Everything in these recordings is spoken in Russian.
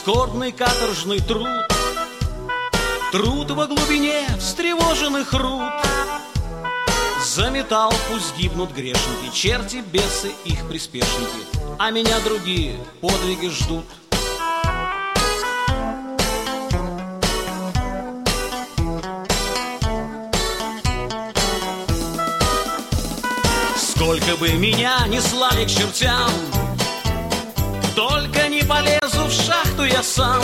скорбный каторжный труд, труд во глубине встревоженных рук. За металл пусть гибнут грешники, черти, бесы, их приспешники, а меня другие подвиги ждут. Сколько бы меня ни слали к чертям, только не полезу в шахту я сам.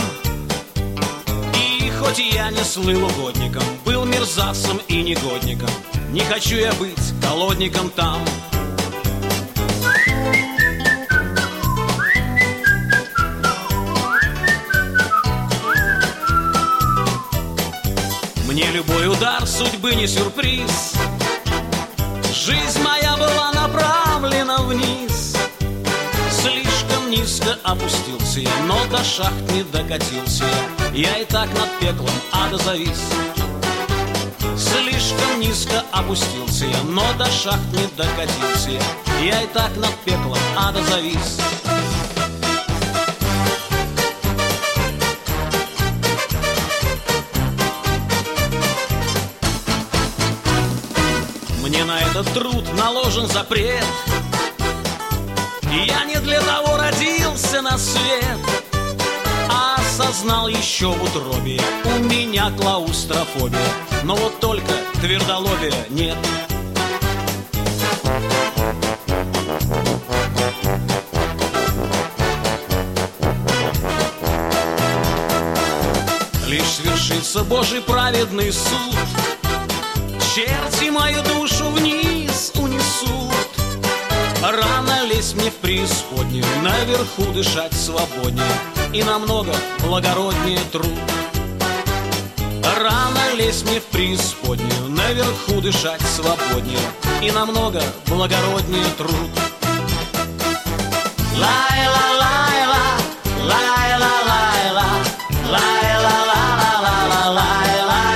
И хоть я не слыл угодником, был мерзавцем и негодником, не хочу я быть колодником там. Мне любой удар судьбы не сюрприз, жизнь моя была направлена вниз. Слишком низко опустился я, но до шахт не докатился я и так над пеклом ада завис. Слишком низко опустился я, но до шахт не докатился я и так над пеклом ада завис. Мне на этот труд наложен запрет, я не для того родился на свет, а осознал еще в утробе, у меня клаустрофобия, но вот только твердолобия нет. Лишь свершится Божий праведный суд, черти мою душу вниз унесут. Рано лезть мне в преисподнюю, наверху дышать свободнее и намного благороднее труд. Рано лезть мне в преисподнюю, наверху дышать свободнее и намного благороднее труд. Лай-ла-лай-ла, лай-ла-лай-ла, лай-ла-ла-ла-ла-ла-лай.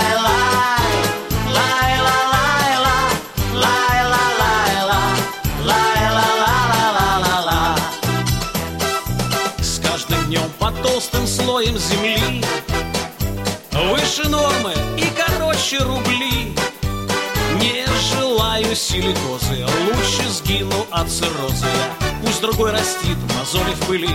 Под толстым слоем земли, выше нормы и короче рубли. Не желаю силикозы, лучше сгину от цирроза. Пусть другой растит мозоли в пыли.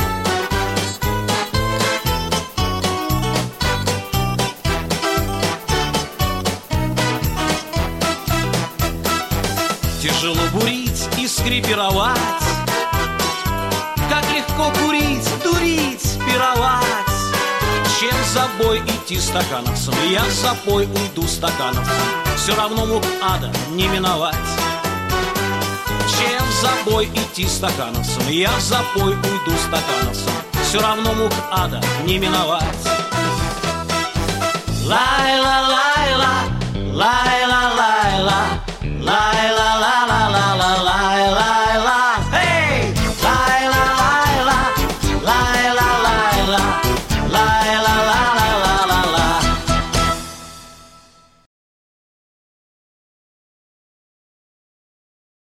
Тяжело бурить и скрипировать, как легко курить, дурить, пировать. Чем за бой идти стакановцам, я в запой уйду стакановцам, все равно мук ада не миновать. Чем за бой идти стакановцам, я в запой уйду стакановцам, все равно мук ада не миновать. Лай-ла-лай-ла, лай.